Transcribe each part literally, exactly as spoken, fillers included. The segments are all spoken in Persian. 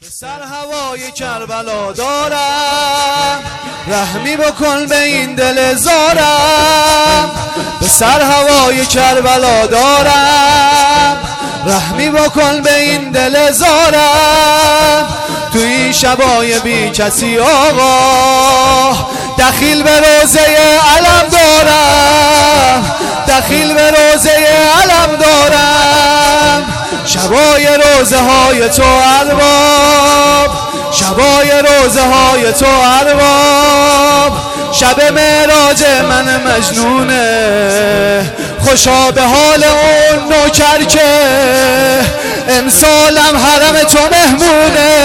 سر هوای کربلا دارم، رحمی بکن به این دل زارم. به سر هوای کربلا دارم، رحمی بکن به این دل زارم. تو این شبای بی کسی آقا، دخیل به روزه علم دارم، دخیل به روزه علم دارم. شبای روزه های تو ارباب، شبای روزه های تو ارباب. شب معراج من مجنونه، خوشا به حال اون نوکر که امسالم حرم تو مهمونه،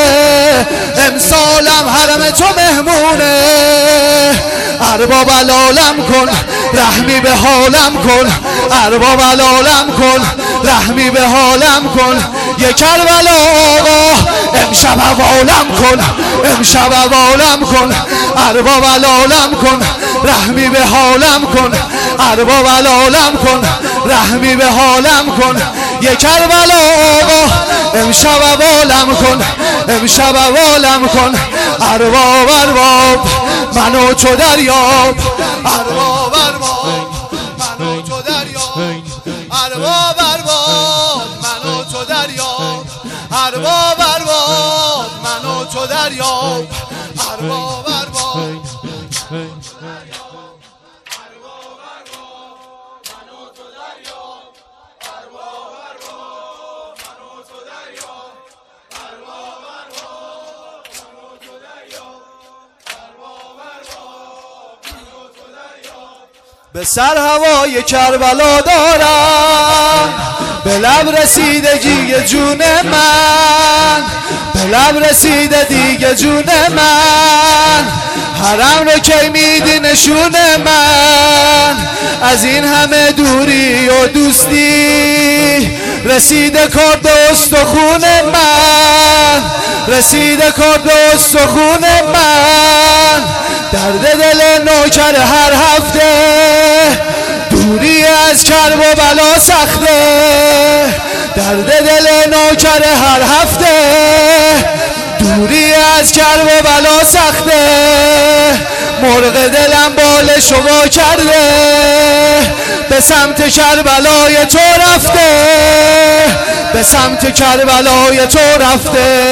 امسالم حرم تو مهمونه. ارباب العالم کن، رحمی به حالم کن، ارباب العالم کن، رحمی به حالم کن. یک کربلا آقا امشب حوالم کن، امشب حوالم کن. ارباب العالم کن، رحمی به حالم کن، ارباب العالم کن، رحمی به حالم کن. یک کربلا آقا امشب حوالم کن، امشب حوالم کن. ارباب ارباب منو تو دریاب، ارباب ارباب منو تو دریاب، ارباب ارباب منو تو دریاب، ارباب ارباب منو تو دریاب، ارباب ارباب. به سر هوای کربلا دارم، به لب رسیده دیگه جون من، به لب رسیده دیگه جون من. حرم رو کی میدی نشون من، از این همه دوری و دوستی رسیده کار به استخون من، رسیده کار به استخون من. درد دل نوکر هر هفته، دوری از کرب و بلا سخته. درد دل نوکر هر هفته، دوری از کرب و بلا سخته. مرغ دلم بال شما کرده، به سمت کربلای تو رفته، به سمت کربلای تو رفته.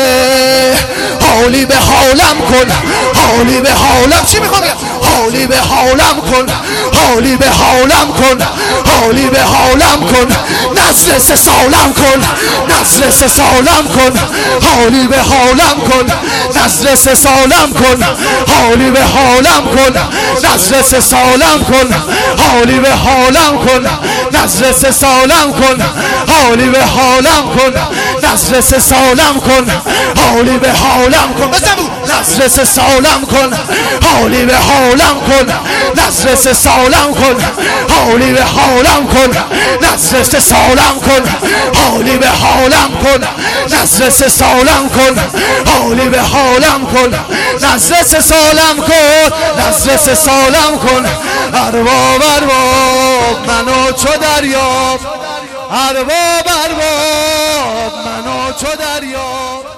حالی به حالم کن، حالی به حالم. چی میخوام بگم؟ حالی به حالم کن، حالی به حالم کن، حالی به حالم کن. نسل سه سالم کن، نسل سه سالم کن. حالی به حالم کن، نسل سه سالم کن. حالی به حالم کن، نسل سه سالم کن. حالی به حالم کن، نسل سه سالم کن. حالی به حالم کن، نسل سه سالم کن. حالی به حالم کن، نسل سه سالم کن. حالی به حالم کن، نسل سه سالم کن. حالی به حالم کن، نسل سه سالم کن. حالی به حالم کن، نسل سه سالم کن. حالی به حالم کن، نسل سه سالم کن، نسل سه سالم کن. ارباب ارباب منو تو دریاب، ارباب ارباب منو تو دریاب.